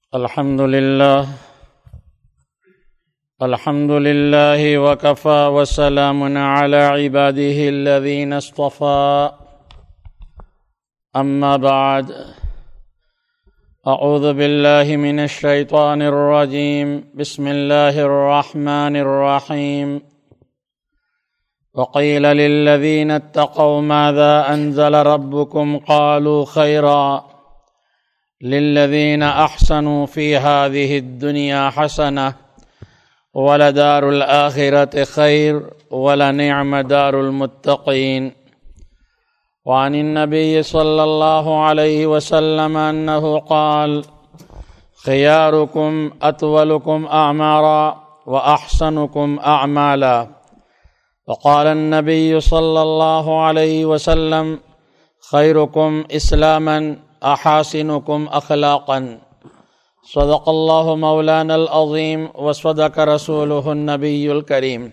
الحمد لله وكفى وسلام على عباده الذين اصطفى أما بعد أعوذ بالله من الشيطان الرجيم بسم الله الرحمن الرحيم وقيل للذين اتقوا ماذا أنزل ربكم قالوا خيرا للذين أحسنوا في هذه الدنيا حسنة ولدار الآخرة خير ولنعم دار المتقين. وعن النبي صلى الله عليه وسلم أنه قال خياركم أطولكم أعمارا وأحسنكم أعمالا. وقال النبي صلى الله عليه وسلم خيركم إسلاما أحاسنكم أخلاقا. صدق الله مولانا العظيم وصدق رسوله النبي الكريم.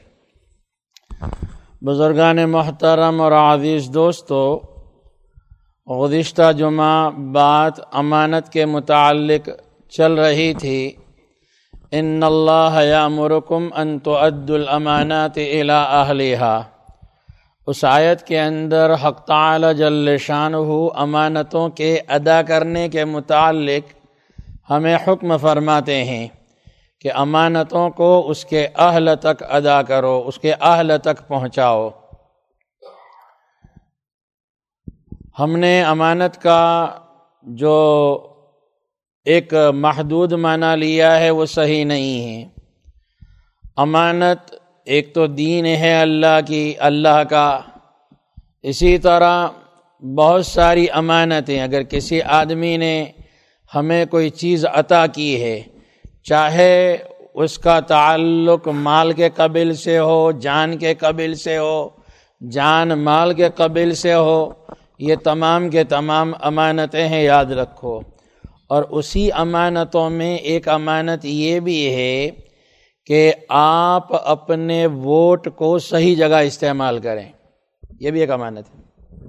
بزرگان محترم اور عزیز دوستو، گزشتہ جمعہ بات امانت کے متعلق چل رہی تھی. ان اللہ یامرکم ان تؤدوا الامانات الی اہلہا. اس آیت کے اندر حق تعالی جل شانہ امانتوں کے ادا کرنے کے متعلق ہمیں حکم فرماتے ہیں کہ امانتوں کو اس کے اہل تک ادا کرو، اس کے اہل تک پہنچاؤ. ہم نے امانت کا جو ایک محدود معنی لیا ہے وہ صحیح نہیں ہے. امانت ایک تو دین ہے اللہ کا. اسی طرح بہت ساری امانتیں، اگر کسی آدمی نے ہمیں کوئی چیز عطا کی ہے، چاہے اس کا تعلق مال کے قبل سے ہو، جان کے قبل سے ہو، جان مال کے قبل سے ہو، یہ تمام کے تمام امانتیں ہیں، یاد رکھو. اور اسی امانتوں میں ایک امانت یہ بھی ہے کہ آپ اپنے ووٹ کو صحیح جگہ استعمال کریں. یہ بھی ایک امانت ہے.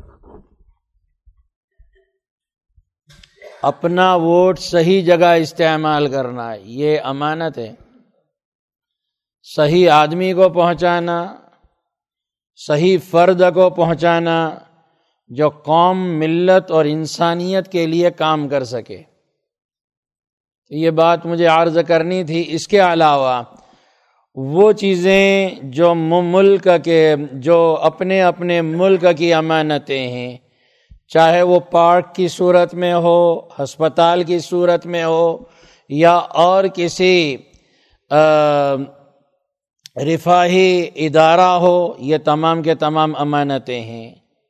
اپنا ووٹ صحیح جگہ استعمال کرنا یہ امانت ہے. صحیح آدمی کو پہنچانا، صحیح فرد کو پہنچانا جو قوم، ملت اور انسانیت کے لیے کام کر سکے. یہ بات مجھے عرض کرنی تھی. اس کے علاوہ وہ چیزیں جو ملک کے، جو اپنے اپنے ملک کی امانتیں ہیں، چاہے وہ پارک کی صورت میں ہو، ہسپتال کی صورت میں ہو، یا اور کسی رفاہی ادارہ ہو، یہ تمام کے تمام امانتیں ہیں.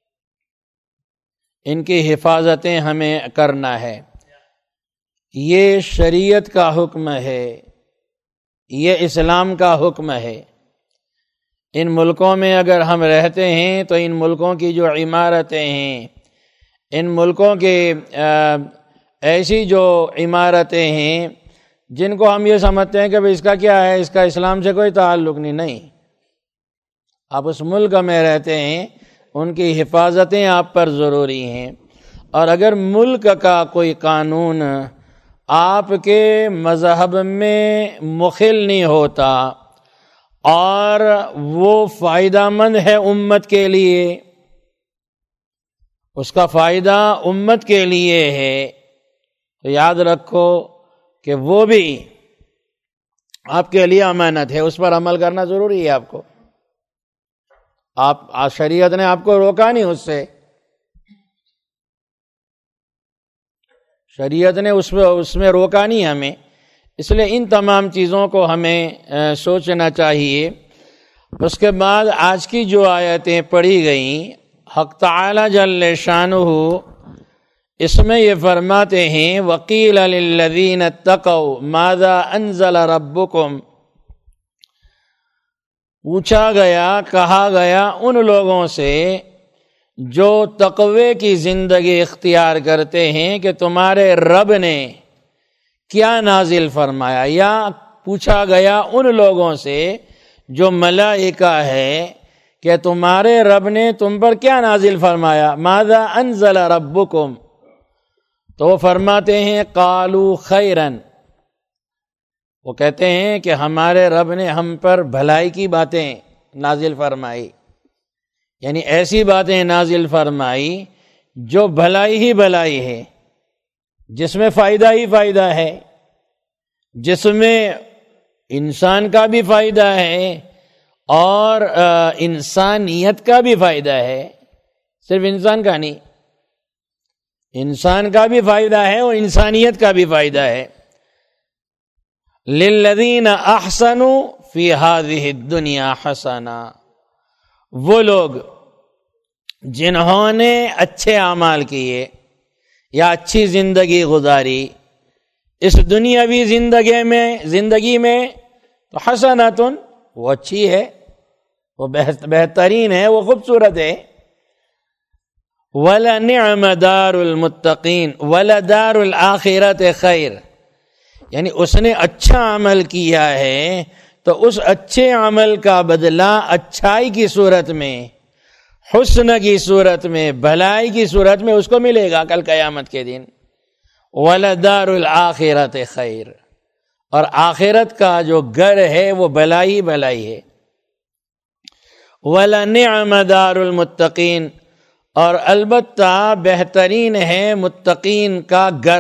ان کی حفاظتیں ہمیں کرنا ہے. یہ شریعت کا حکم ہے، یہ اسلام کا حکم ہے. ان ملکوں میں اگر ہم رہتے ہیں تو ان ملکوں کی جو عمارتیں ہیں، ان ملکوں کے ایسی جو عمارتیں ہیں جن کو ہم یہ سمجھتے ہیں کہ اس کا کیا ہے، اس کا اسلام سے کوئی تعلق نہیں. آپ اس ملک میں رہتے ہیں، ان کی حفاظتیں آپ پر ضروری ہیں. اور اگر ملک کا کوئی قانون آپ کے مذہب میں مخل نہیں ہوتا اور وہ فائدہ مند ہے امت کے لیے، اس کا فائدہ امت کے لیے ہے، تو یاد رکھو کہ وہ بھی آپ کے لیے امانت ہے. اس پر عمل کرنا ضروری ہے. آپ کو، شریعت نے آپ کو روکا نہیں، اس سے شریعت نے اس میں روکا نہیں ہمیں. اس لیے ان تمام چیزوں کو ہمیں سوچنا چاہیے. اس کے بعد آج کی جو آیتیں پڑھی گئیں، حق تعالی جل شانہ اس میں یہ فرماتے ہیں وَقِيلَ لِلَّذِينَ اتَّقَوْا مَاذَا أَنزَلَ رَبُّكُمْ. پوچھا گیا، کہا گیا ان لوگوں سے جو تقوی کی زندگی اختیار کرتے ہیں کہ تمہارے رب نے کیا نازل فرمایا. یا پوچھا گیا ان لوگوں سے جو ملائکہ ہے کہ تمہارے رب نے تم پر کیا نازل فرمایا. ماذا انزل ربکم، تو فرماتے ہیں قالوا خیرن، وہ کہتے ہیں کہ ہمارے رب نے ہم پر بھلائی کی باتیں نازل فرمائی، یعنی ایسی باتیں نازل فرمائی جو بھلائی ہی بھلائی ہے، جس میں فائدہ ہی فائدہ ہے، جس میں انسان کا بھی فائدہ ہے اور انسانیت کا بھی فائدہ ہے، صرف انسان کا نہیں، انسان کا بھی فائدہ ہے اور انسانیت کا بھی فائدہ ہے۔ للذین احسنوا فی ہذہ الدنیا حسنہ، وہ لوگ جنہوں نے اچھے اعمال کیے یا اچھی زندگی گزاری اس دنیاوی زندگی میں تو حسنۃ، وہ اچھی ہے، وہ بہترین ہے، وہ خوبصورت ہے۔ وَلَنِعْمَ دَارُ الْمُتَّقِينَ وَلَدَارُ الْآخِرَةِ خَيْرٌ، یعنی اس نے اچھا عمل کیا ہے تو اس اچھے عمل کا بدلہ اچھائی کی صورت میں، حسن کی صورت میں، بھلائی کی صورت میں اس کو ملے گا کل قیامت کے دن۔ وَلَدَارُ الْآخِرَةِ خَيْرٌ، اور آخرت کا جو گھر ہے وہ بھلائی بھلائی ہے۔ وَلَنِعْمَ دَارُ الْمُتَّقِينَ، اور البتہ بہترین ہے متقین کا گھر۔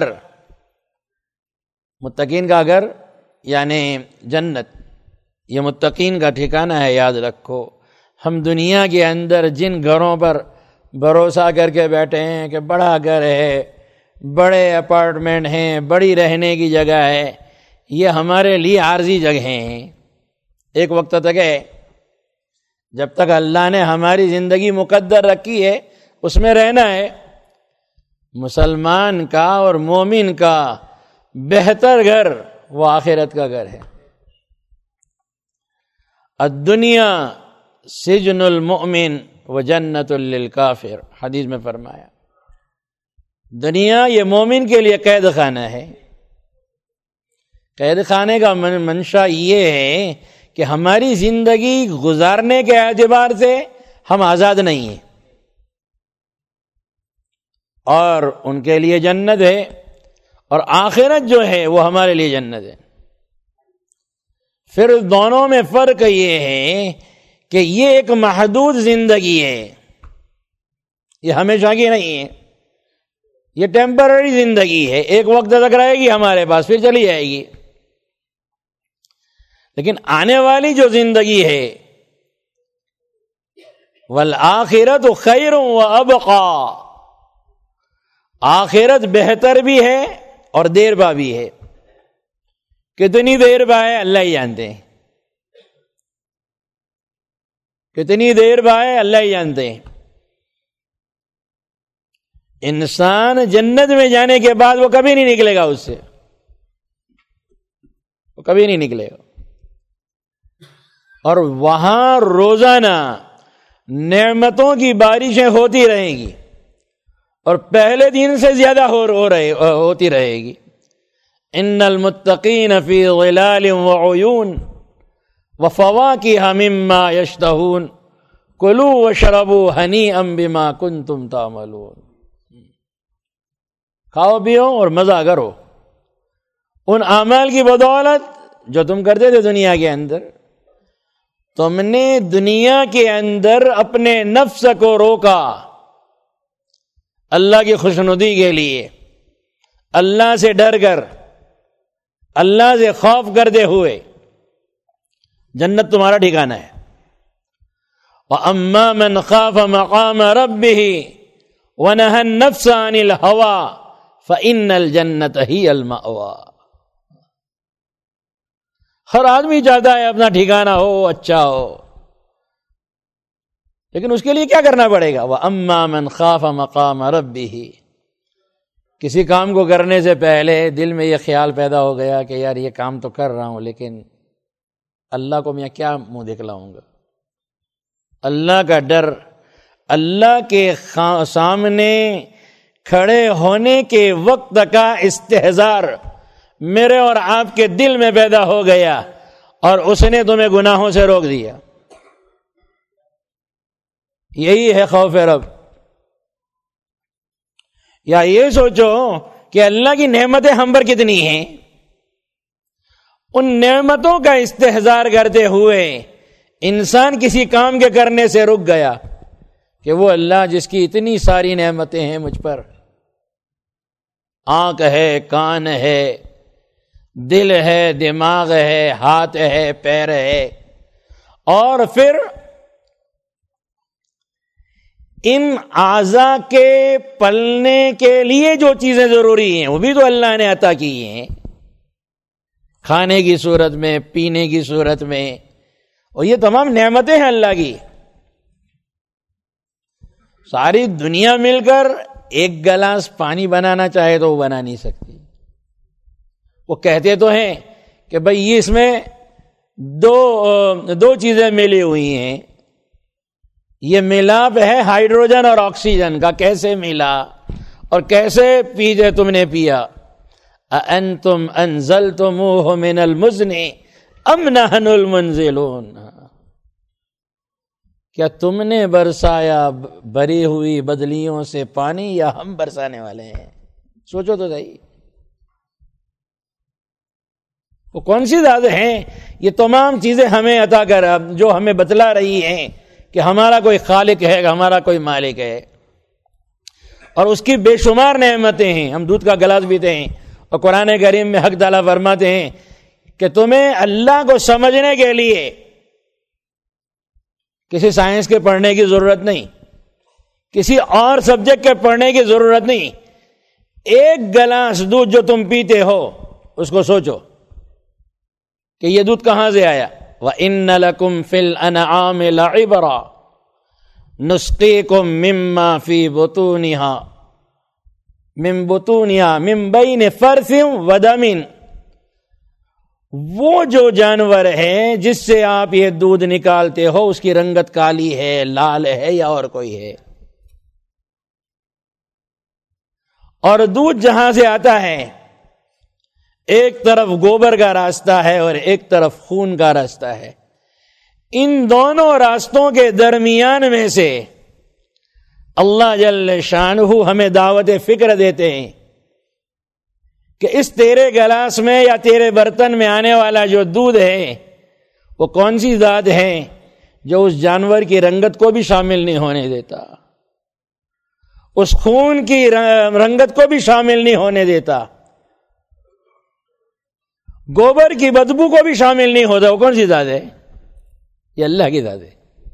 متقین کا گھر یعنی جنت، یہ متقین کا ٹھکانہ ہے، یاد رکھو۔ ہم دنیا کے اندر جن گھروں پر بھروسہ کر کے بیٹھے ہیں کہ بڑا گھر ہے، بڑے اپارٹمنٹ ہیں، بڑی رہنے کی جگہ ہے، یہ ہمارے لیے عارضی جگہیں ہیں، ایک وقت تک ہے۔ جب تک اللہ نے ہماری زندگی مقدر رکھی ہے اس میں رہنا ہے۔ مسلمان کا اور مومن کا بہتر گھر وہ آخرت کا گھر ہے۔ الدنیا سجن المؤمن وجنت للکافر، حدیث میں فرمایا دنیا یہ مومن کے لیے قید خانہ ہے۔ قید خانے کا منشا یہ ہے کہ ہماری زندگی گزارنے کے اعتبار سے ہم آزاد نہیں ہیں، اور ان کے لیے جنت ہے، اور آخرت جو ہے وہ ہمارے لیے جنت ہے۔ پھر دونوں میں فرق یہ ہے کہ یہ ایک محدود زندگی ہے، یہ ہمیشہ کی نہیں ہے، یہ ٹیمپرری زندگی ہے، ایک وقت تک رہے گی ہمارے پاس پھر چلی جائے گی۔ لیکن آنے والی جو زندگی ہے والآخرۃ خیر وابقیٰ، آخرت بہتر بھی ہے اور دیر با بھی ہے۔ کتنی دیر با ہے اللہ ہی جانتے ہیں، کتنی دیر با ہے اللہ ہی جانتے ہیں۔ انسان جنت میں جانے کے بعد وہ کبھی نہیں نکلے گا، اس سے وہ کبھی نہیں نکلے گا، اور وہاں روزانہ نعمتوں کی بارشیں ہوتی رہیں گی، اور پہلے دن سے زیادہ ہوتی رہے گی۔ ان المتقین فی ظلال وعیون وفواکہ مما یشتہون کلوا واشربوا ہنیئا بما کنتم تعملون، کھاؤ پیو اور مزہ کرو ان اعمال کی بدولت جو تم کرتے تھے دنیا کے اندر۔ تم نے دنیا کے اندر اپنے نفس کو روکا اللہ کی خوشنودی کے لیے، اللہ سے ڈر کر، اللہ سے خوف کرتے ہوئے، جنت تمہارا ٹھکانہ ہے۔ وَأَمَّا مَنْ خَافَ مَقَامَ رَبِّهِ وَنَهَى النَّفْسَ عَنِ الْهَوَىٰ فَإِنَّ الْجَنَّةَ هِيَ الْمَأْوَىٰ۔ ہر آدمی چاہتا ہے اپنا ٹھکانہ ہو، اچھا ہو، لیکن اس کے لیے کیا کرنا پڑے گا؟ وَأَمَّا مَنْ خَافَ مَقَامَ رَبِّهِ، کسی کام کو کرنے سے پہلے دل میں یہ خیال پیدا ہو گیا کہ یار یہ کام تو کر رہا ہوں لیکن اللہ کو میں کیا منہ دکھلاؤں گا۔ اللہ کا ڈر، اللہ کے سامنے کھڑے ہونے کے وقت کا استحضار میرے اور آپ کے دل میں پیدا ہو گیا، اور اس نے تمہیں گناہوں سے روک دیا۔ یہی ہے خوف رب۔ یا یہ سوچو کہ اللہ کی نعمتیں ہم پر کتنی ہیں، ان نعمتوں کا استحضار کرتے ہوئے انسان کسی کام کے کرنے سے رک گیا کہ وہ اللہ جس کی اتنی ساری نعمتیں ہیں مجھ پر، آنکھ ہے، کان ہے، دل ہے، دماغ ہے، ہاتھ ہے، پیر ہے، اور پھر ان اعضاء کے پلنے کے لیے جو چیزیں ضروری ہیں وہ بھی تو اللہ نے عطا کی ہیں، کھانے کی صورت میں، پینے کی صورت میں، اور یہ تمام نعمتیں ہیں اللہ کی۔ ساری دنیا مل کر ایک گلاس پانی بنانا چاہے تو وہ بنا نہیں سکتی۔ وہ کہتے تو ہیں کہ بھئی یہ اس میں دو چیزیں ملی ہوئی ہیں، یہ ملاپ ہے ہائیڈروجن اور آکسیجن کا، کیسے ملا اور کیسے پیتے تم نے پیا؟ اَأَنْتُمْ أَنزَلْتُمُوهُ مِنَ الْمُزْنِ أَمْ نَحْنُ الْمُنزِلُونَ، کیا تم نے برسایا بری ہوئی بدلیوں سے پانی یا ہم برسانے والے ہیں؟ سوچو تو صحیح، وہ کون سی ذات ہیں یہ تمام چیزیں ہمیں عطا کر جو ہمیں بتلا رہی ہیں کہ ہمارا کوئی خالق ہے، ہمارا کوئی مالک ہے، اور اس کی بے شمار نعمتیں ہیں۔ ہم دودھ کا گلاس پیتے ہیں، اور قرآن کریم میں حق تعالیٰ فرماتے ہیں کہ تمہیں اللہ کو سمجھنے کے لیے کسی سائنس کے پڑھنے کی ضرورت نہیں، کسی اور سبجیکٹ کے پڑھنے کی ضرورت نہیں، ایک گلاس دودھ جو تم پیتے ہو اس کو سوچو کہ یہ دودھ کہاں سے آیا۔ وَإِنَّ لَكُمْ فِي الْأَنْعَامِ لَعِبْرًا نُسْقِيكُم مِّمَّا فِي بُطُونِهَا مِن بَيْنِ فَرْثٍ وَدَمٍ، وہ جو جانور ہے جس سے آپ یہ دودھ نکالتے ہو اس کی رنگت کالی ہے، لال ہے یا اور کوئی ہے، اور دودھ جہاں سے آتا ہے ایک طرف گوبر کا راستہ ہے اور ایک طرف خون کا راستہ ہے، ان دونوں راستوں کے درمیان میں سے اللہ جل شانہ ہمیں دعوت فکر دیتے ہیں کہ اس تیرے گلاس میں یا تیرے برتن میں آنے والا جو دودھ ہے وہ کون سی ذات ہے جو اس جانور کی رنگت کو بھی شامل نہیں ہونے دیتا، اس خون کی رنگت کو بھی شامل نہیں ہونے دیتا، گوبر کی بدبو کو بھی شامل نہیں ہوتا۔ وہ کون سی ذات ہے؟ یہ اللہ کی ذات ہے۔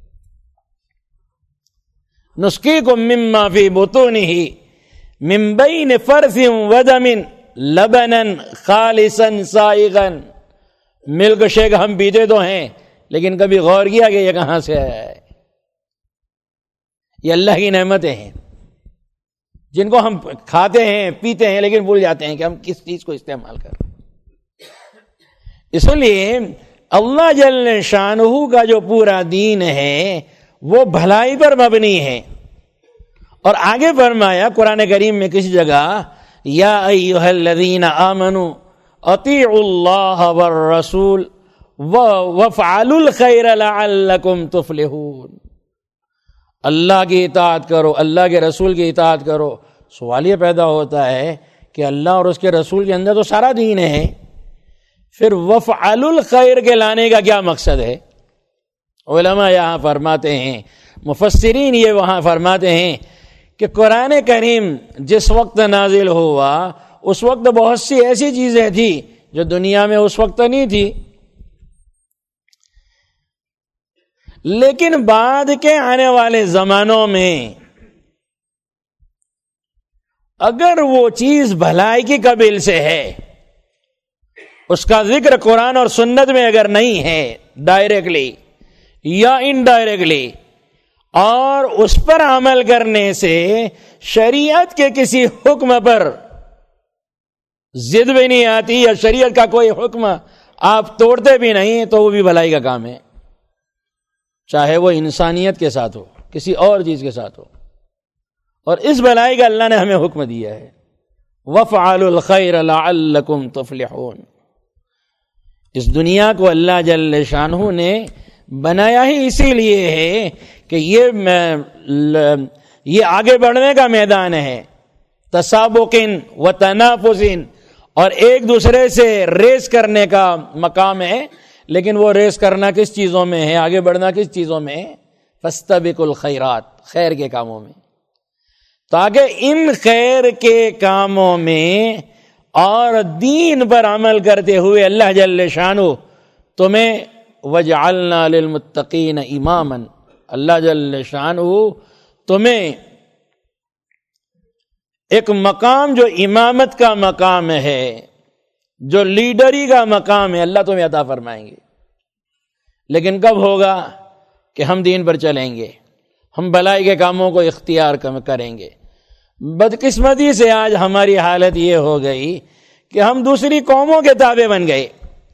نسقیکم مما فی بطونہ من بین فرث ودم لبنا خالصا سائغا، ملک شیک ہم پیتے تو ہیں لیکن کبھی غور کیا کہ یہ کہاں سے ہے؟ یہ اللہ کی نعمتیں ہیں جن کو ہم کھاتے ہیں پیتے ہیں لیکن بھول جاتے ہیں کہ ہم کس چیز کو استعمال کر رہے ہیں۔ اس لیے اللہ جل شانہ کا جو پورا دین ہے وہ بھلائی پر مبنی ہے، اور آگے فرمایا قرآن کریم میں کسی جگہ یا ایھا الذین آمنوا اطیعوا اللہ والرسول وافعلوا الخیر لعلکم تفلحون، اللہ کی اطاعت کرو، اللہ کے رسول کی اطاعت کرو۔ سوال یہ پیدا ہوتا ہے کہ اللہ اور اس کے رسول کے اندر تو سارا دین ہے، پھر وفعلوا الخیر کے لانے کا کیا مقصد ہے؟ علماء یہاں فرماتے ہیں، مفسرین یہ وہاں فرماتے ہیں کہ قرآن کریم جس وقت نازل ہوا اس وقت بہت سی ایسی چیزیں تھیں جو دنیا میں اس وقت نہیں تھی، لیکن بعد کے آنے والے زمانوں میں اگر وہ چیز بھلائی کی قبیل سے ہے، اس کا ذکر قرآن اور سنت میں اگر نہیں ہے ڈائریکٹلی یا انڈائریکٹلی، اور اس پر عمل کرنے سے شریعت کے کسی حکم پر ضد بھی نہیں آتی یا شریعت کا کوئی حکم آپ توڑتے بھی نہیں، تو وہ بھی بھلائی کا کام ہے، چاہے وہ انسانیت کے ساتھ ہو، کسی اور چیز کے ساتھ ہو۔ اور اس بھلائی کا اللہ نے ہمیں حکم دیا ہے، وَافْعَلُوا الْخَيْرَ لَعَلَّكُمْ تُفْلِحُونَ۔ اس دنیا کو اللہ جل شانہ نے بنایا ہی اسی لیے ہے کہ یہ آگے بڑھنے کا میدان ہے، تسابق و تنافس اور ایک دوسرے سے ریس کرنے کا مقام ہے، لیکن وہ ریس کرنا کس چیزوں میں ہے، آگے بڑھنا کس چیزوں میں ہے؟ فاستبقوا الخیرات، خیر کے کاموں میں، تاکہ ان خیر کے کاموں میں اور دین پر عمل کرتے ہوئے اللہ جل شانہ تمہیں وجعلنا للمتقین اماما، اللہ جل شانہ تمہیں ایک مقام جو امامت کا مقام ہے، جو لیڈری کا مقام ہے، اللہ تمہیں عطا فرمائیں گے۔ لیکن کب ہوگا؟ کہ ہم دین پر چلیں گے، ہم بھلائی کے کاموں کو اختیار کریں گے۔ بدقسمتی سے آج ہماری حالت یہ ہو گئی کہ ہم دوسری قوموں کے تابع بن گئے۔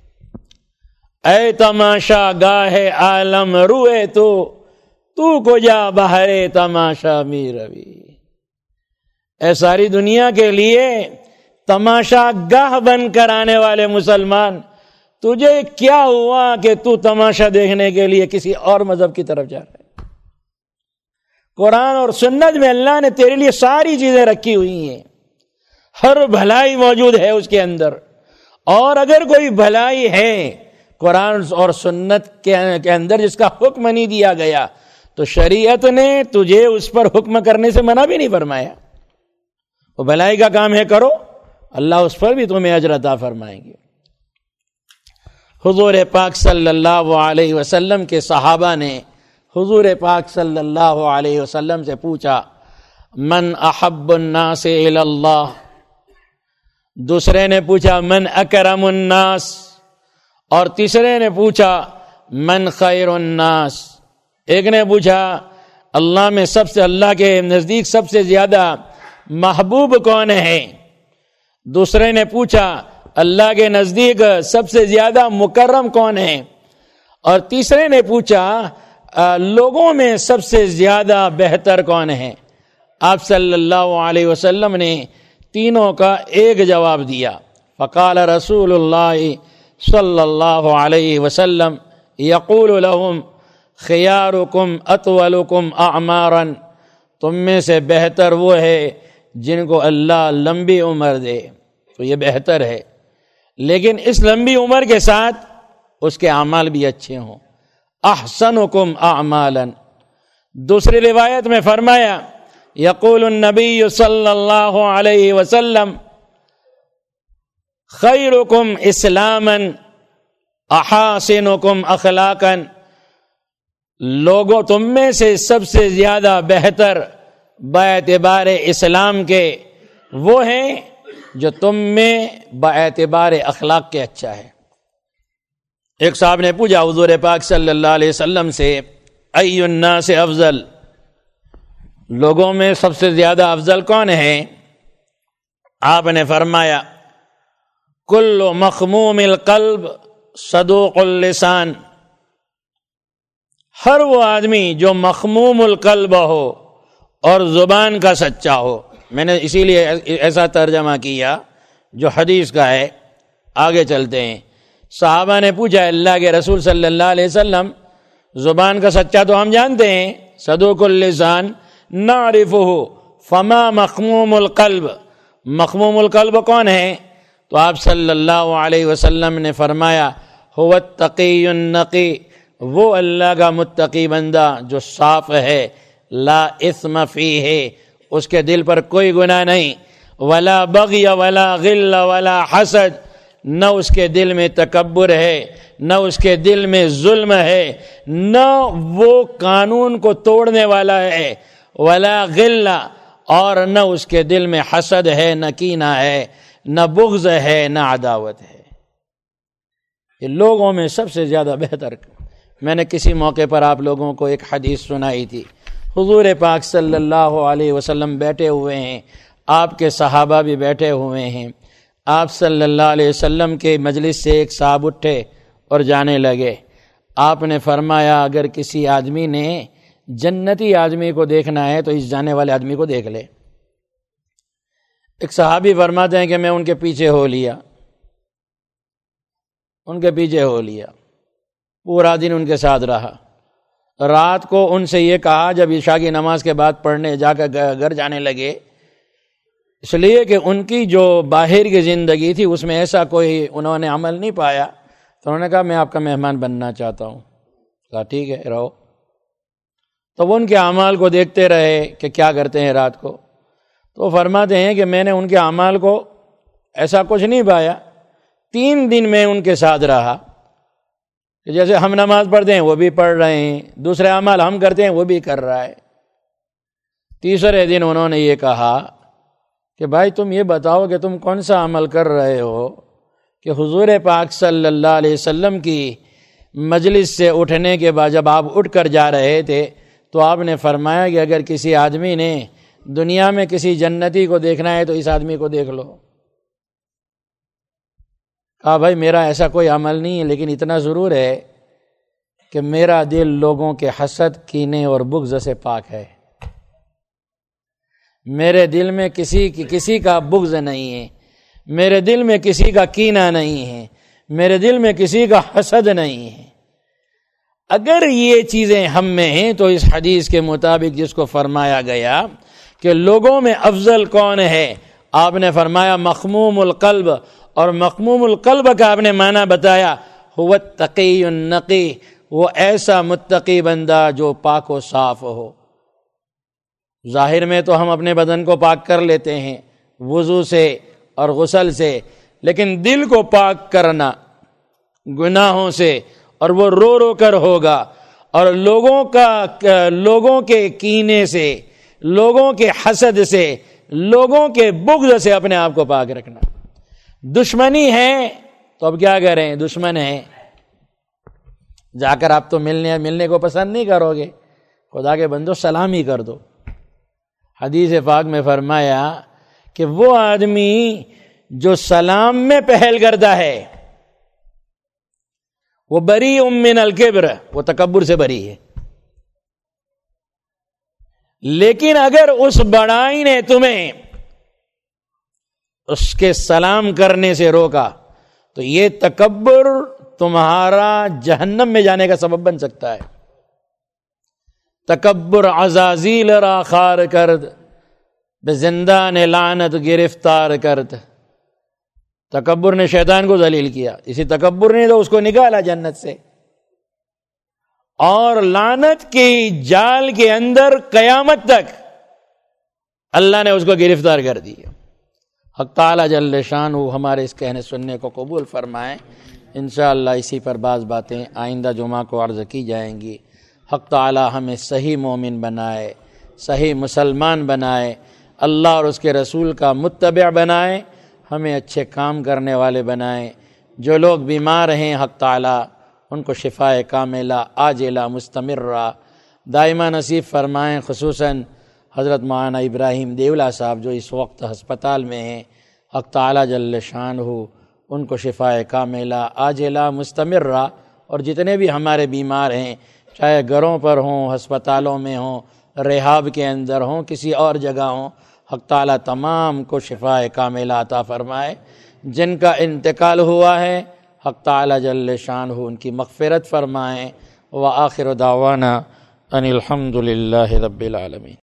اے تماشا گاہے عالم روئے تو کو جا بہرے تماشا می روی، اے ساری دنیا کے لیے تماشا گاہ بن کر آنے والے مسلمان، تجھے کیا ہوا کہ تو تماشا دیکھنے کے لیے کسی اور مذہب کی طرف جا رہا ہے؟ قرآن اور سنت میں اللہ نے تیرے لیے ساری چیزیں رکھی ہوئی ہیں، ہر بھلائی موجود ہے اس کے اندر، اور اگر کوئی بھلائی ہے قرآن اور سنت کے اندر جس کا حکم نہیں دیا گیا تو شریعت نے تجھے اس پر حکم کرنے سے منع بھی نہیں فرمایا۔ وہ بھلائی کا کام ہے، کرو، اللہ اس پر بھی تمہیں اجر عطا فرمائیں گے۔ حضور پاک صلی اللہ علیہ وسلم کے صحابہ نے حضور پاک صلی اللہ علیہ وسلم سے پوچھا، من احب الناس الی اللہ، دوسرے نے پوچھا من اکرم الناس، اور تیسرے نے پوچھا من خیر الناس۔ ایک نے پوچھا اللہ میں اللہ کے نزدیک سب سے زیادہ محبوب کون ہے، دوسرے نے پوچھا اللہ کے نزدیک سب سے زیادہ مکرم کون ہے، اور تیسرے نے پوچھا لوگوں میں سب سے زیادہ بہتر کون ہے۔ آپ صلی اللہ علیہ وسلم نے تینوں کا ایک جواب دیا، فقال رسول اللہ صلی اللہ علیہ وسلم یقول لهم خیارکم اطولکم اعمارا، تم میں سے بہتر وہ ہے جن کو اللہ لمبی عمر دے، تو یہ بہتر ہے، لیکن اس لمبی عمر کے ساتھ اس کے اعمال بھی اچھے ہوں۔ احسنکم اعمالا، دوسری روایت میں فرمایا یقول النبی صلی اللہ علیہ وسلم خیرکم اسلاما احاسنکم اخلاقا، لوگوں تم میں سے سب سے زیادہ بہتر باعتبار اسلام کے وہ ہیں جو تم میں باعتبار اخلاق کے اچھا ہے۔ ایک صاحب نے پوچھا حضور پاک صلی اللہ علیہ وسلم سے ای الناس افضل، لوگوں میں سب سے زیادہ افضل کون ہے؟ آپ نے فرمایا کل مخموم القلب صدوق اللسان، ہر وہ آدمی جو مخموم القلب ہو اور زبان کا سچا ہو۔ میں نے اسی لیے ایسا ترجمہ کیا جو حدیث کا ہے۔ آگے چلتے ہیں۔ صحابہ نے پوچھا اللہ کے رسول صلی اللہ علیہ وسلم، زبان کا سچا تو ہم جانتے ہیں، صدوق اللسان نعرفہ، فما مخموم القلب، مخموم القلب کون ہے؟ تو آپ صلی اللہ علیہ وسلم نے فرمایا هو التقی النقی، وہ اللہ کا متقی بندہ جو صاف ہے، لا اثم فیہ، اس کے دل پر کوئی گناہ نہیں، ولا بغی ولا غل ولا حسد، نہ اس کے دل میں تکبر ہے، نہ اس کے دل میں ظلم ہے، نہ وہ قانون کو توڑنے والا ہے، ولا غل، اور نہ اس کے دل میں حسد ہے، نہ کینہ ہے، نہ بغض ہے، نہ عداوت ہے۔ یہ لوگوں میں سب سے زیادہ بہتر۔ میں نے کسی موقع پر آپ لوگوں کو ایک حدیث سنائی تھی، حضور پاک صلی اللہ علیہ وسلم بیٹھے ہوئے ہیں، آپ کے صحابہ بھی بیٹھے ہوئے ہیں، آپ صلی اللہ علیہ وسلم کے مجلس سے ایک صاحب اٹھے اور جانے لگے۔ آپ نے فرمایا اگر کسی آدمی نے جنتی آدمی کو دیکھنا ہے تو اس جانے والے آدمی کو دیکھ لے۔ ایک صحابی فرماتے ہیں کہ میں ان کے پیچھے ہو لیا، پورا دن ان کے ساتھ رہا۔ رات کو ان سے یہ کہا جب عشاء کی نماز کے بعد پڑھنے جا کر گھر جانے لگے اس لیے کہ ان کی جو باہر کی زندگی تھی اس میں ایسا کوئی انہوں نے عمل نہیں پایا، تو انہوں نے کہا میں آپ کا مہمان بننا چاہتا ہوں۔ کہا ٹھیک ہے رہو۔ تو وہ ان کے اعمال کو دیکھتے رہے کہ کیا کرتے ہیں رات کو، تو فرماتے ہیں کہ میں نے ان کے اعمال کو ایسا کچھ نہیں پایا، 3 دن میں ان کے ساتھ رہا کہ جیسے ہم نماز پڑھتے ہیں وہ بھی پڑھ رہے ہیں، دوسرے اعمال ہم کرتے ہیں وہ بھی کر رہا ہے۔ تیسرے دن انہوں نے یہ کہا کہ بھائی تم یہ بتاؤ کہ تم کون سا عمل کر رہے ہو کہ حضور پاک صلی اللہ علیہ وسلم کی مجلس سے اٹھنے کے بعد جب آپ اٹھ کر جا رہے تھے تو آپ نے فرمایا کہ اگر کسی آدمی نے دنیا میں کسی جنتی کو دیکھنا ہے تو اس آدمی کو دیکھ لو۔ کہا بھائی میرا ایسا کوئی عمل نہیں ہے، لیکن اتنا ضرور ہے کہ میرا دل لوگوں کے حسد، کینے اور بغض سے پاک ہے۔ میرے دل میں کسی کا بغض نہیں ہے، میرے دل میں کسی کا کینہ نہیں ہے، میرے دل میں کسی کا حسد نہیں ہے۔ اگر یہ چیزیں ہم میں ہیں تو اس حدیث کے مطابق جس کو فرمایا گیا کہ لوگوں میں افضل کون ہے، آپ نے فرمایا مخموم القلب، اور مخموم القلب کا آپ نے معنی بتایا هو التقی النقی، وہ ایسا متقی بندہ جو پاک و صاف ہو۔ ظاہر میں تو ہم اپنے بدن کو پاک کر لیتے ہیں وضو سے اور غسل سے، لیکن دل کو پاک کرنا گناہوں سے، اور وہ رو رو کر ہوگا، اور لوگوں کے کینے سے، لوگوں کے حسد سے، لوگوں کے بغض سے اپنے آپ کو پاک رکھنا۔ دشمنی ہے تو اب کیا کریں، دشمن ہے، جا کر آپ تو ملنے کو پسند نہیں کرو گے، خدا کے بندو سلام ہی کر دو۔ حدیث پاک میں فرمایا کہ وہ آدمی جو سلام میں پہل کرتا ہے وہ بری من الکبر، وہ تکبر سے بری ہے۔ لیکن اگر اس بڑائی نے تمہیں اس کے سلام کرنے سے روکا تو یہ تکبر تمہارا جہنم میں جانے کا سبب بن سکتا ہے۔ تکبر عزازیل را خار کرد، بے زندان لعنت گرفتار کرد۔ تکبر نے شیطان کو ذلیل کیا، اسی تکبر نے تو اس کو نکالا جنت سے، اور لعنت کی جال کے اندر قیامت تک اللہ نے اس کو گرفتار کر دیا۔ حق تعالی جل شانہ ہمارے اس کہنے سننے کو قبول فرمائیں۔ انشاءاللہ اسی پر بعض باتیں آئندہ جمعہ کو عرض کی جائیں گی۔ حق تعالی ہمیں صحیح مومن بنائے، صحیح مسلمان بنائے، اللہ اور اس کے رسول کا متبع بنائے، ہمیں اچھے کام کرنے والے بنائیں۔ جو لوگ بیمار ہیں حق تعالی ان کو شفاء کاملہ عاجلہ مستمرہ دائمہ نصیب فرمائیں۔ خصوصاً حضرت مولانا ابراہیم دیولہ صاحب جو اس وقت ہسپتال میں ہیں، حق تعالی جل شانہ ان کو شفاء کاملہ عاجلہ مستمرہ، اور جتنے بھی ہمارے بیمار ہیں چاہے گھروں پر ہوں، ہسپتالوں میں ہوں، ریحاب کے اندر ہوں، کسی اور جگہ ہوں، حق تعالی تمام کو شفاء کاملہ عطا فرمائے۔ جن کا انتقال ہوا ہے حق تعالی جل شانہ ان کی مغفرت فرمائیں۔ وآخر دعوانا ان الحمد للہ رب العالمین۔